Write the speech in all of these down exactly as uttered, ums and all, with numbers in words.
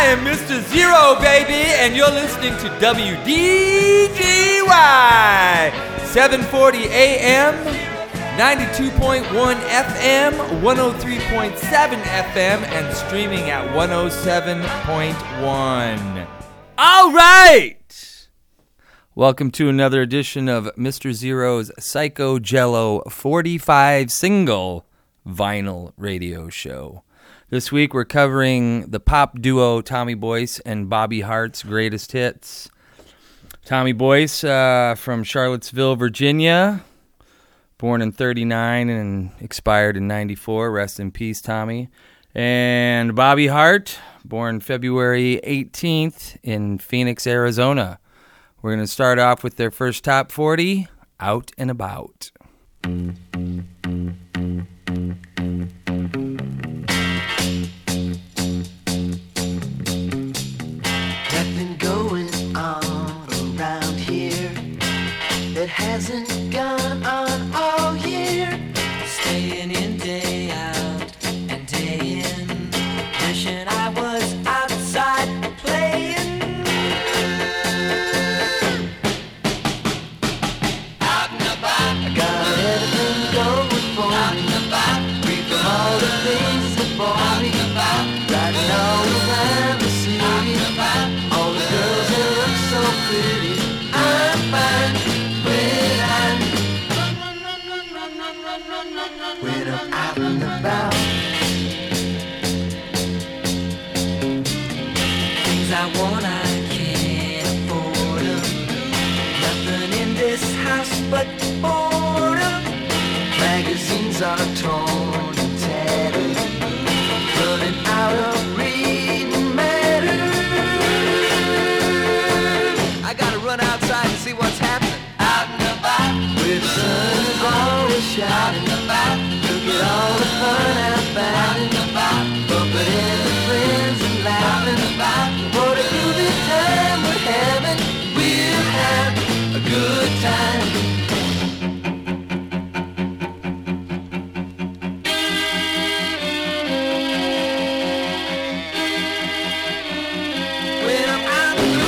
am Mister Zero, baby, and you're listening to W D G Y, seven forty A M, ninety-two point one F M, one oh three point seven F M, and streaming at one oh seven point one. All right! Welcome to another edition of Mister Zero's Psycho Jello forty-five single vinyl radio show. This week we're covering the pop duo Tommy Boyce and Bobby Hart's greatest hits. Tommy Boyce uh, from Charlottesville, Virginia, born in thirty-nine and expired in ninety-four. Rest in peace, Tommy. And Bobby Hart, born February eighteenth in Phoenix, Arizona. We're going to start off with their first top forty, Out and About. Nothing going on around here that hasn't gone on all year. Staying in day out and day in, wishing I was outside playing. Out and about, I got everything going for me. Out and about, free from all the things that bore me. Out and about, riding all around the city. Out and about, all the girls that look so pretty. I'm fine when I'm when I'm out and about. Things I want, I can't afford 'em. Nothing in this house but boredom. Magazines are torn and tattered, running out of reading matter. I gotta run outside to see what's happening. Out and about, where the sun is always shining. About, look at all the fun out about. About, bumping into friends and laughing. About, what a groovy time we're having. We'll have a good time. When I'm out and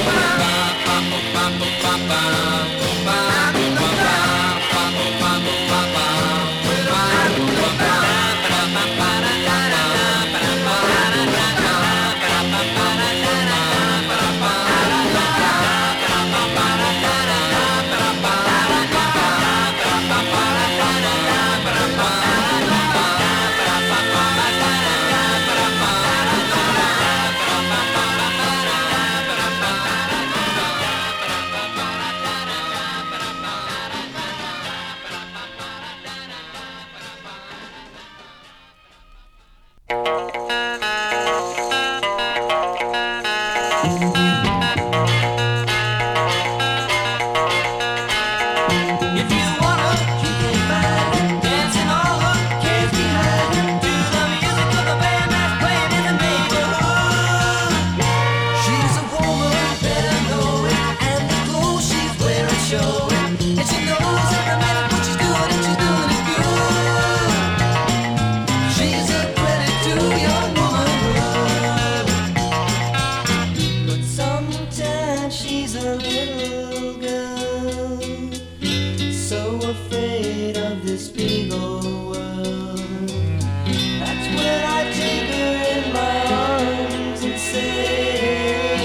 if you wanna, you can find it, dancing all her kids behind, to the music of the band that's playing in the neighborhood. She's a woman, better know it, and the clothes she's wearing show it, and she knows every minute what she's doing, and she's doing it good. She's a credit to your womanhood, but sometimes she's a little girl, so afraid of this big old world. That's when I take her in my arms and say,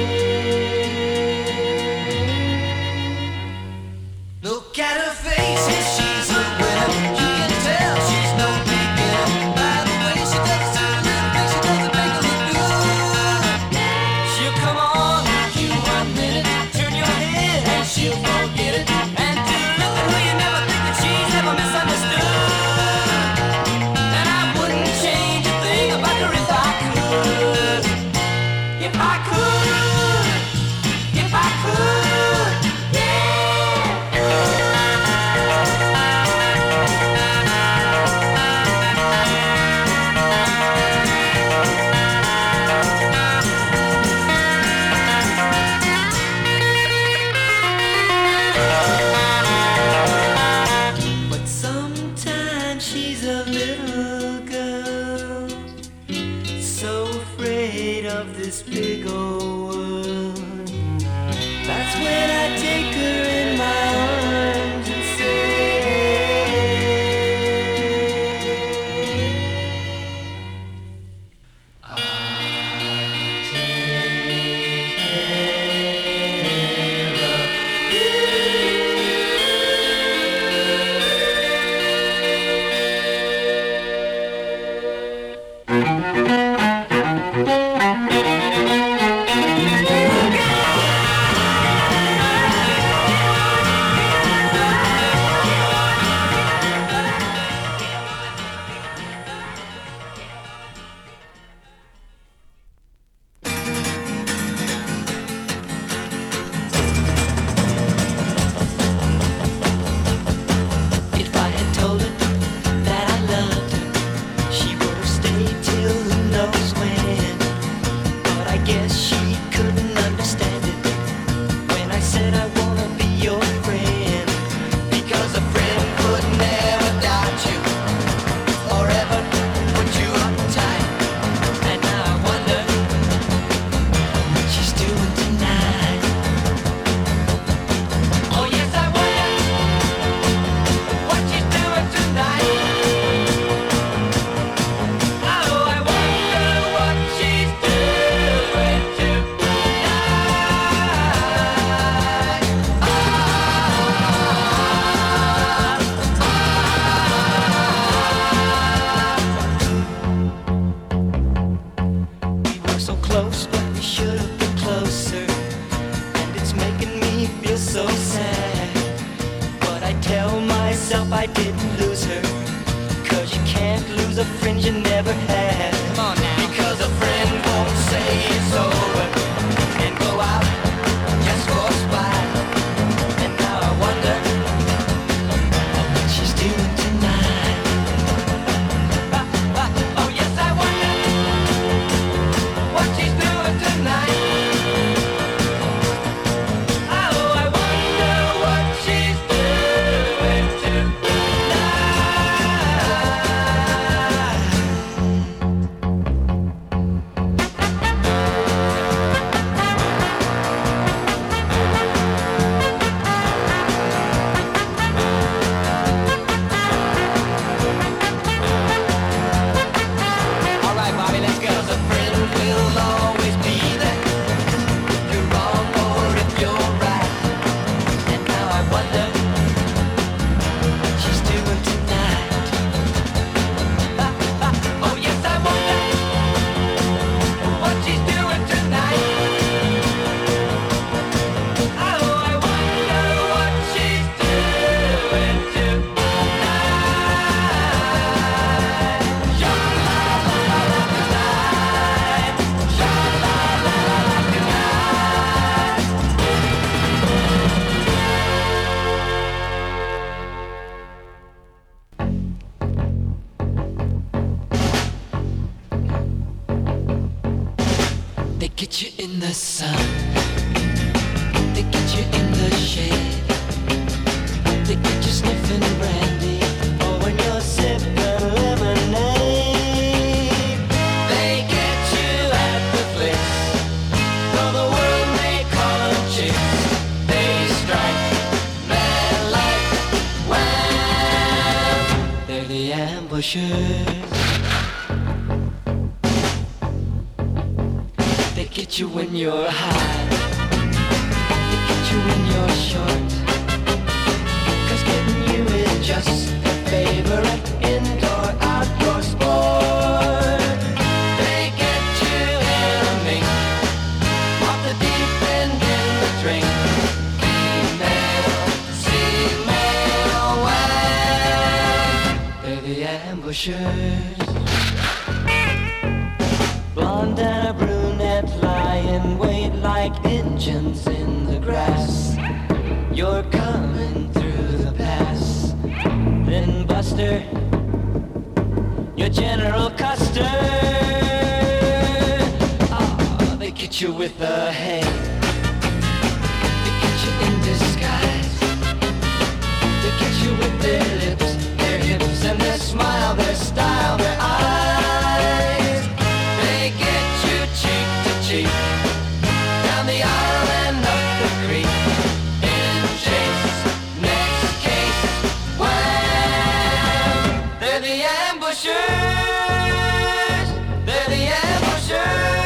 look at her face, yes, she's a winner. You can tell she's no beginner by the way she does it, little thing she doesn't make her look good. She'll come on you one minute, turn your head and she'll forget it, and to look at her you never think that she's ever misunderstood. And I wouldn't change a thing about her if I could. If I could, if I could, but sometimes she's a little girl, so afraid of this this big old world. That's when I take her in my arms and get you in the sun, they get you in the shade, they get you sniffing brandy, or when you're sipping lemonade. They get you at the flicks, though the world may call them chicks. They strike mad like wham. They're the ambushers. They get you when you're high, they get you when you're short, 'cause getting you is just their favorite indoor outdoor sport. They get you in a mink, off the deep end in the drink. Female, female, wham. They're the ambushers. Blonde and a brunette lie in wait like engines in the grass. You're coming through the pass. Then Buster, your General Custer. Ah, they get you with the hay. They get you in disguise. They get you with their lips, their hips, and their smile, their style, their eyes. Cheek to cheek, the ambushers. They're the ambushers.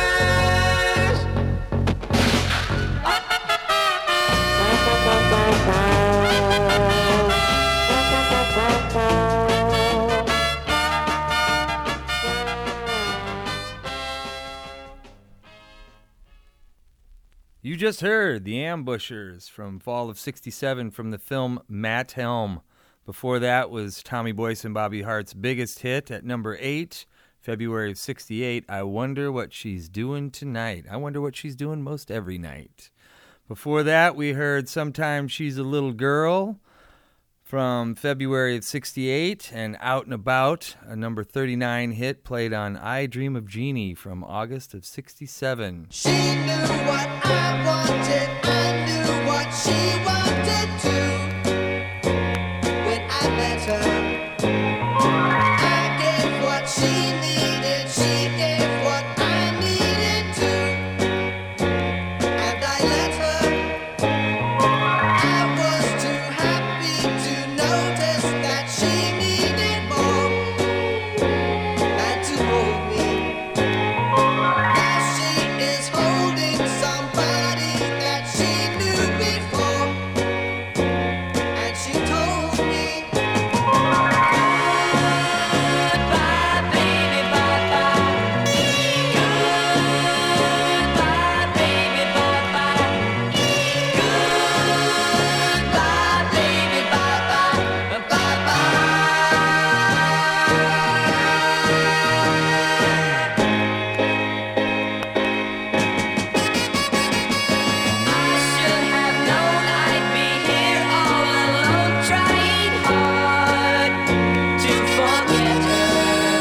You just heard The Ambushers from fall of sixty-seven from the film Matt Helm. Before that was Tommy Boyce and Bobby Hart's biggest hit at number eight, February of sixty-eight, I Wonder What She's Doing Tonight. I wonder what she's doing most every night. Before that, we heard Sometimes She's a Little Girl from February of sixty-eight, and Out and About, a number thirty-nine hit played on I Dream of Jeannie from August of sixty-seven. She knew what I wanted, I knew what she wanted too. When I met her, I gave what she needed, she gave what I needed too. And I let her, I was too happy to notice that she needed more than to hold me. Now she is holding somebody that she knew before, and she told me, goodbye, baby, bye-bye. Goodbye, baby, bye-bye. Goodbye, baby, bye-bye. Bye-bye. I should have known I'd be here all alone, trying hard to forget her.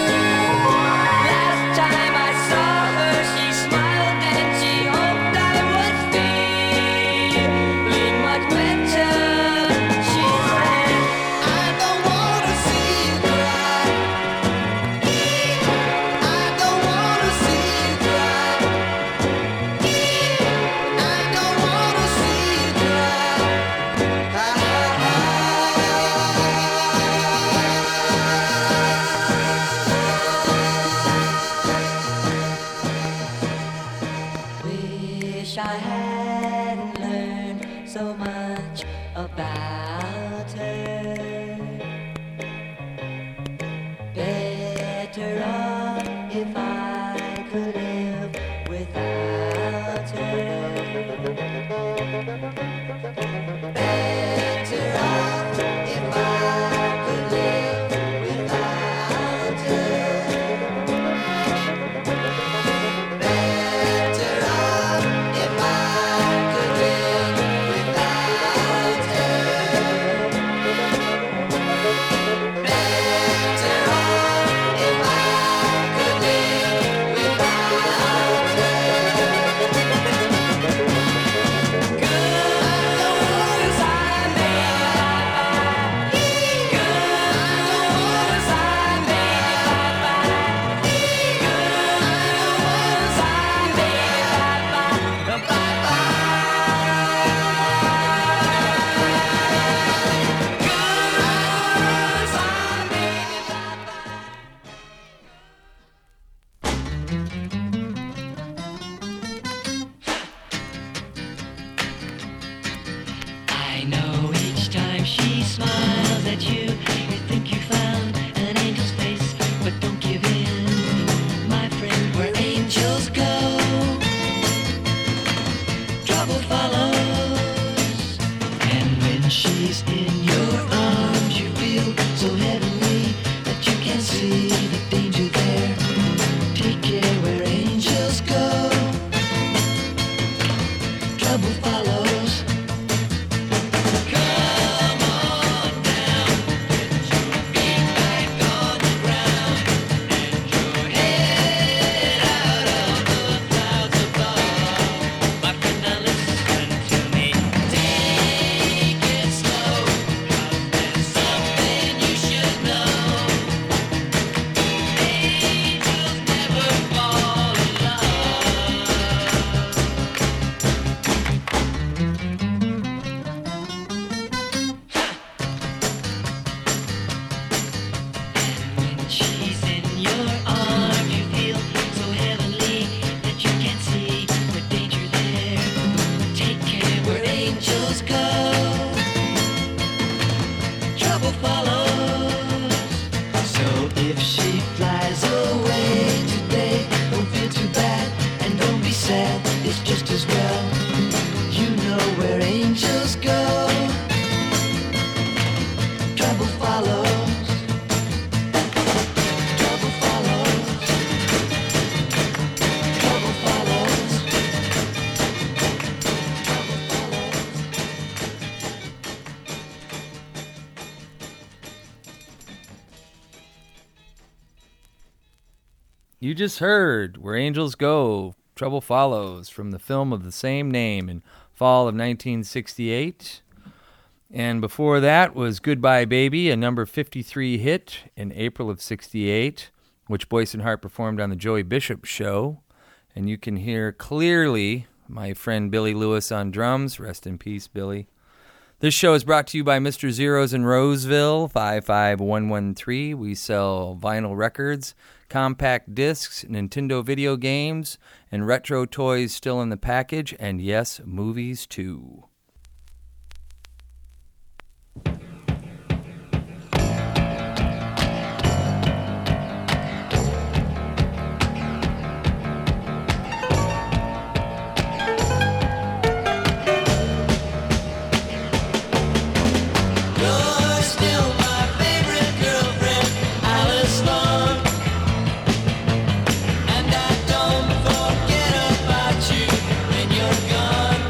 Last time I saw her, she smiled and she hoped I would feeling much better. She said, I don't want to see you cry. I don't want to see you cry. I don't want to see you cry. Ha Wish I hadn't learned so much about her. Better off if I could live without her. Better off if I could live without her. Better off if I could live without her. Better off if I could live without her. Goodbye, if she flies away today, don't feel too bad and don't be sad, it's just as well. You know where angels go. Trouble follows. Trouble follows. Trouble follows. Trouble follows. You just heard Where Angels Go, Trouble Follows, from the film of the same name in fall of nineteen sixty-eight. And before that was Goodbye Baby, a number fifty-three hit in April of sixty-eight, which Boyce and Hart performed on the Joey Bishop Show. And you can hear clearly my friend Billy Lewis on drums. Rest in peace, Billy. This show is brought to you by Mister Zeros in Roseville, five five one one three. We sell vinyl records, compact discs, Nintendo video games, and retro toys still in the package, and yes, movies too. You're still my favorite girlfriend, Alice Long. And I don't forget about you when you're gone.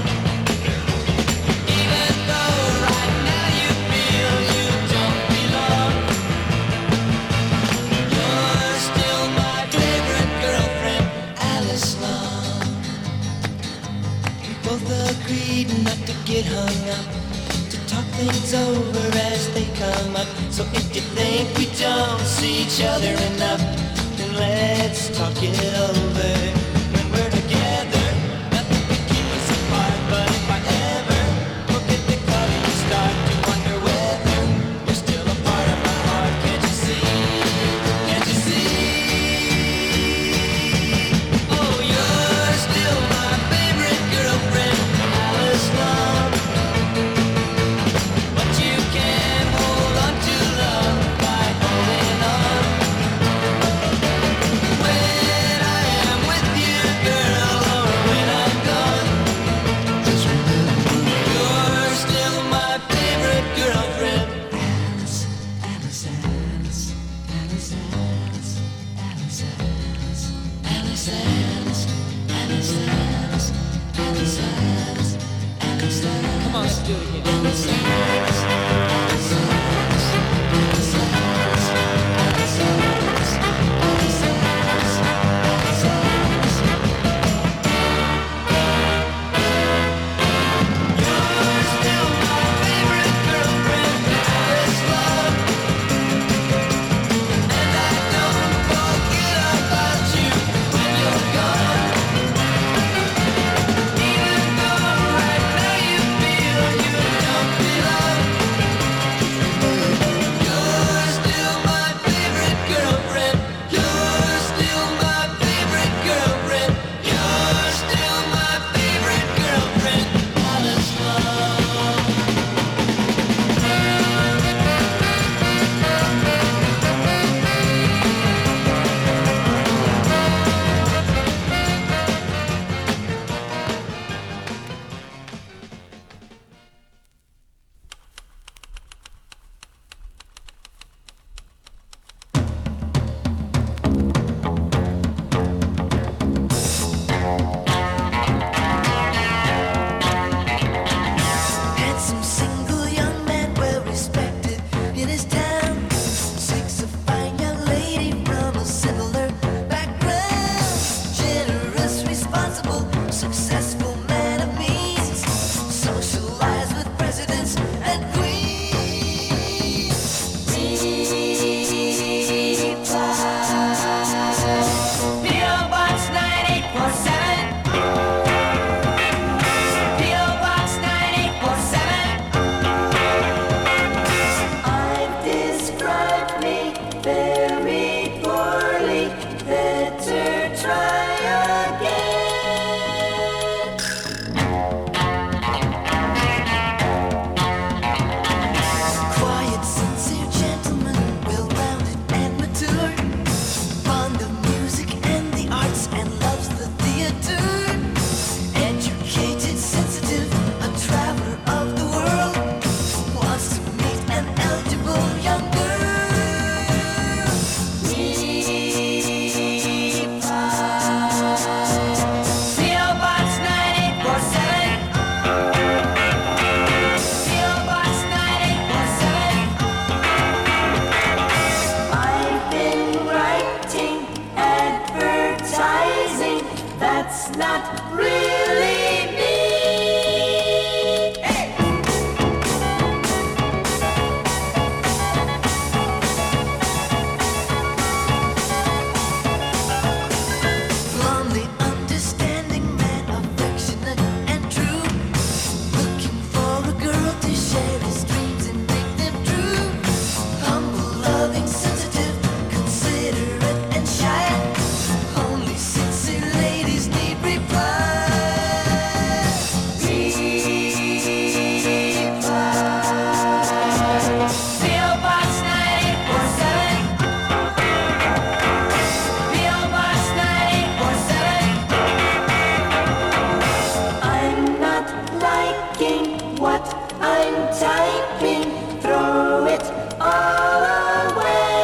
Even though right now you feel you don't belong. You're still my favorite girlfriend, Alice Long. We both agreed not to get hung up, to talk things over as they come up. So if you think we don't see each other enough, then let's talk it over. When we're together, nothing can keep us apart. But if I ever forget the color, you start to wonder whether you're still a part of my heart. Can't you see? Can't you see? Oh, you're still my favorite girlfriend, Alice Long. But you can hold on to love by holding on. When I am with you, girl, or when I'm gone, just remember you're still my favorite girlfriend. Alice, Alice, Alice, Alice, Alice, Alice, Alice, Alice, Alice, Alice, Alice, Alice, Alice, Alice, Alice. Come on, let's do it again. Alice, Alice, Alice, Alice, Alice, Alice, Alice, Alice, Alice, Alice, Alice, Alice. You're still my favorite girlfriend, Alice Love. And I don't forget about you when you're gone. Even though right now you feel you don't belong. You're still my favorite girlfriend. You're still my favorite girlfriend. You're still my favorite girlfriend, Alice Love. Handsome single young man, well respected in his town. Seeks a fine young lady from a similar background. Generous, responsible, successful man of means. Socialize with presidents and queens. P O Box nine eight four seven. P O Box nine eight four seven. I've described me very poorly. Better try again. Quiet, sincere gentleman, well-rounded and that's not really me. Hey! Lonely, understanding man, affectionate and true. Looking for a girl to share his dreams and make them true. Humble, loving, sensitive, considerate and shy. Only sincere ladies need reply. P O Box nine eight four seven. P O Box nine eight four seven. I'm not liking what I'm typing. Throw it all away.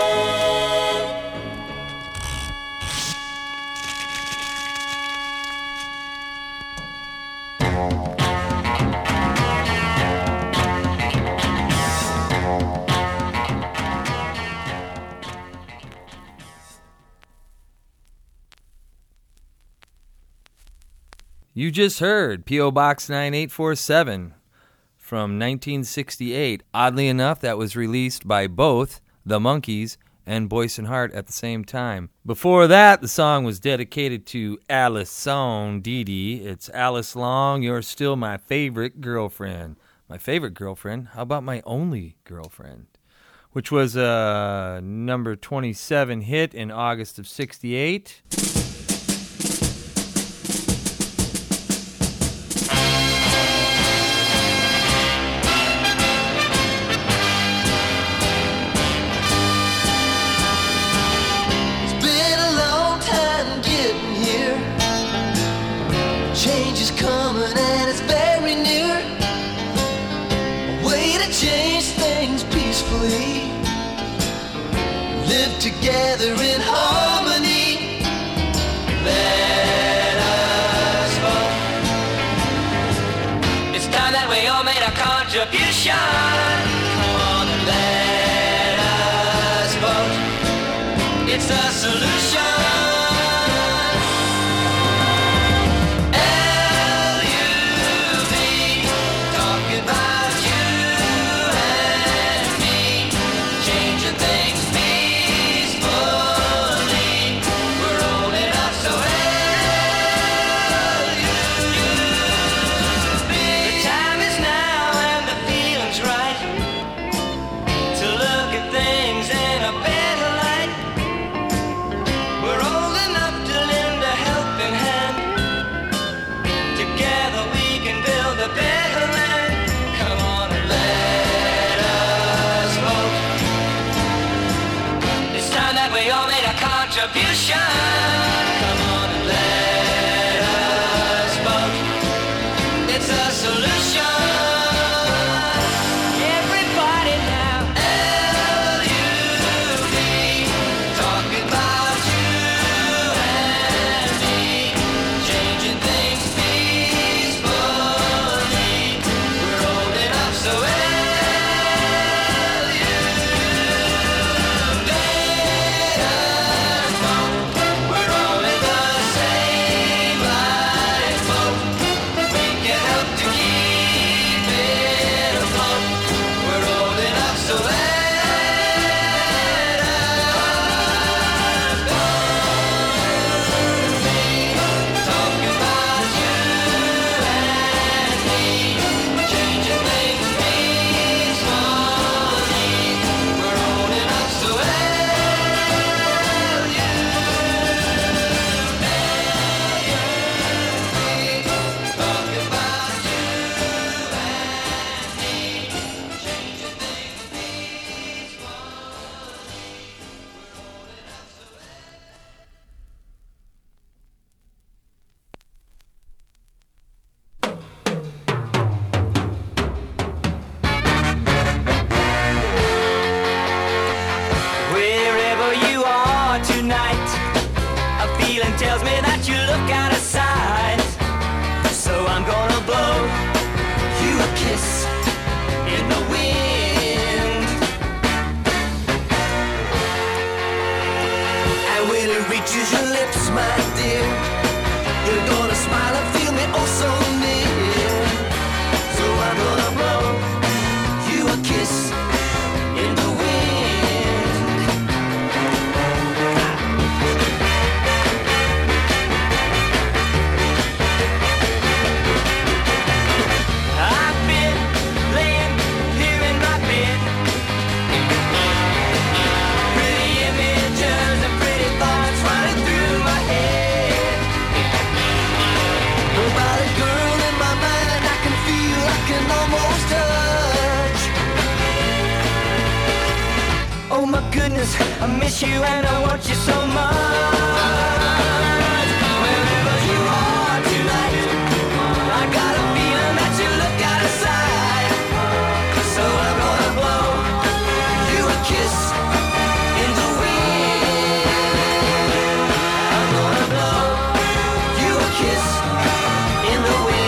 You just heard P O. Box nine eight four seven from nineteen sixty-eight. Oddly enough, that was released by both the Monkees and Boyce and Hart at the same time. Before that, the song was dedicated to Alison Didi. It's Alice Long, You're Still My Favorite Girlfriend. My favorite girlfriend? How about my only girlfriend? Which was a number twenty-seven hit in August of sixty-eight. It's been a long time getting here. Change is coming and it's very near. A way to change things peacefully. Live together in harmony. Let us vote. It's time that we all made a contribution. Come on and let us vote. It's the solution. L U V, talking about you and me, changing things peacefully. We're rolling up, so L U V. The time is now and the feeling's right to look at things in a better light. We're old enough to lend a helping hand. Together we can build a better land. Come on and let us vote. It's time that we all made a contribution. Come on and let us vote. It's a solution. Everybody now. L U V, talking about you and me, changing things peacefully. We're holding up, so L U V, let us vote. We're all in the same lifeboat. We can help to keep it afloat. We're holding up, so let us talking about you and me, changing things peacefully. We're holding up, so L U V, talking about you and me, changing things Wherever you are tonight, a feeling tells me that you look out of sight. So I'm gonna blow you a kiss in the wind. And when it reaches your lips, my dear, You're gonna smile and feel me oh so near. So I'm gonna blow you a kiss in the wind. I've been laying here in my bed, pretty images and pretty thoughts running through my head. About a girl in my mind I can feel, I can almost touch. Oh my goodness, I miss you and I want you so much. Wherever you are tonight, I got a feeling that you look out of sight. So I'm gonna blow you a kiss in the wind. I'm gonna blow you a kiss in the wind.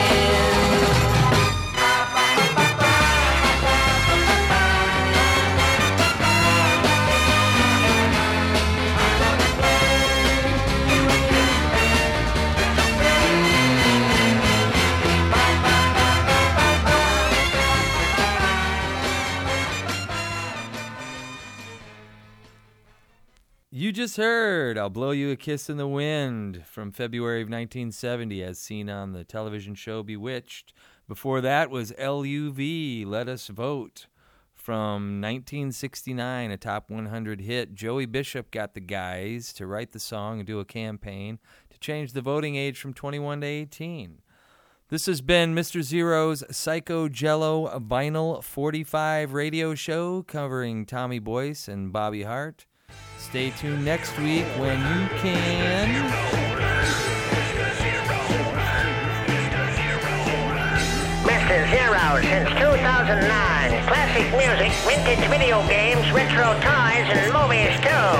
You just heard I'll Blow You a Kiss in the Wind from February of nineteen seventy as seen on the television show Bewitched. Before that was L U V, Let Us Vote, from nineteen sixty-nine, a top one hundred hit. Joey Bishop got the guys to write the song and do a campaign to change the voting age from twenty-one to eighteen. This has been Mister Zero's Psycho Jello Vinyl forty-five radio show covering Tommy Boyce and Bobby Hart. Stay tuned next week when you can... Mister Zero since two thousand nine. Classic music, vintage video games, retro toys, and movies too.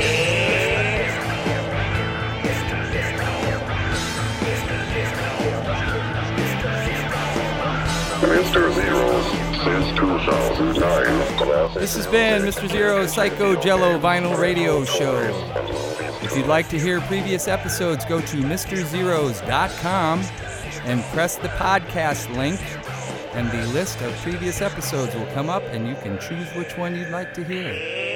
Mister Zero's since two thousand nine. This has been Mister Zero's Psycho Jello Vinyl Radio Show. If you'd like to hear previous episodes, go to Mr Zeros dot com and press the podcast link, and the list of previous episodes will come up, and you can choose which one you'd like to hear.